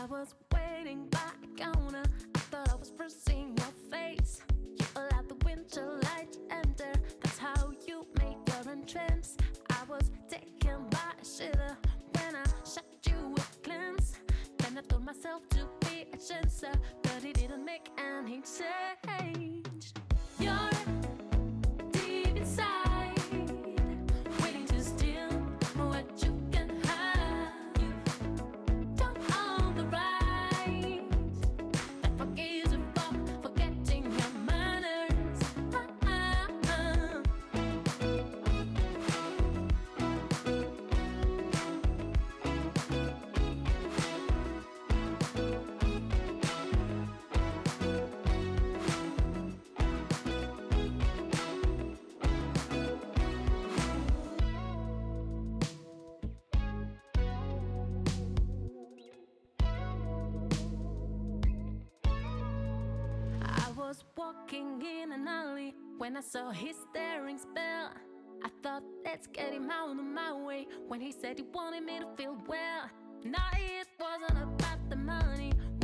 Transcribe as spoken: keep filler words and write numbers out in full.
I was waiting by the counter. I thought I was first seeing your face. You allowed the winter light to enter. That's how you made your entrance. I was taken by a shiver when I shot you a glance. Then I told myself to be a chaser, but it didn't make any change. You're deep inside, waiting to steal what you can have. You don't own the right that forgives you for forgetting your manners. Ah, ah, ah. I was walking in an alley when I saw his staring spell. I thought, let's get him out of my way. When he said he wanted me to feel well, now it wasn't about the money.